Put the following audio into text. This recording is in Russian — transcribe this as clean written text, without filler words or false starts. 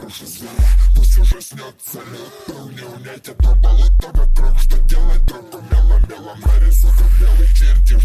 наружу звера. Пусть уже снется лед, был не унять это болото вокруг. Что делать, друг, умело-мело нарисует белый черти.